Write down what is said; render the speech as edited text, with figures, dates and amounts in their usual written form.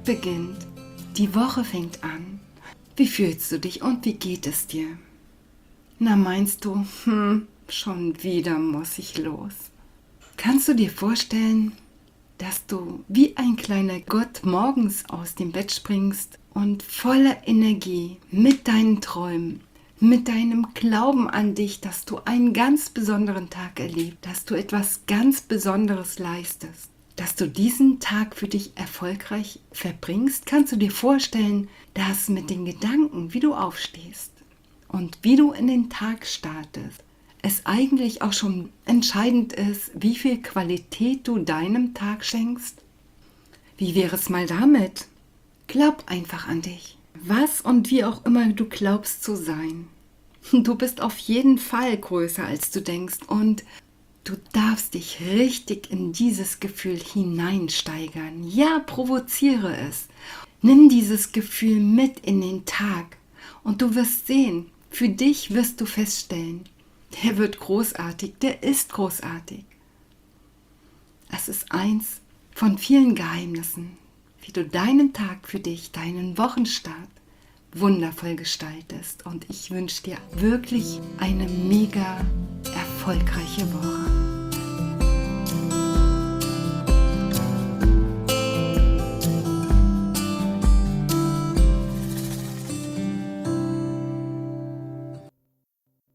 beginnt. Die Woche fängt an. Wie fühlst du dich und wie geht es dir? Na, meinst du, schon wieder muss ich los. Kannst du dir vorstellen, dass du wie ein kleiner Gott morgens aus dem Bett springst und voller Energie mit deinen Träumen, mit deinem Glauben an dich, dass du einen ganz besonderen Tag erlebst, dass du etwas ganz Besonderes leistest, dass du diesen Tag für dich erfolgreich verbringst? Kannst du dir vorstellen, dass mit den Gedanken, wie du aufstehst und wie du in den Tag startest, es eigentlich auch schon entscheidend ist, wie viel Qualität du deinem Tag schenkst? Wie wäre es mal damit? Glaub einfach an dich. Was und wie auch immer du glaubst zu sein. Du bist auf jeden Fall größer, als du denkst, und du darfst dich richtig in dieses Gefühl hineinsteigern. Ja, provoziere es. Nimm dieses Gefühl mit in den Tag und du wirst sehen, für dich wirst du feststellen, der wird großartig, der ist großartig. Es ist eins von vielen Geheimnissen, wie du deinen Tag für dich, deinen Wochenstart wundervoll gestaltest. Und ich wünsche dir wirklich eine mega erfolgreiche Woche.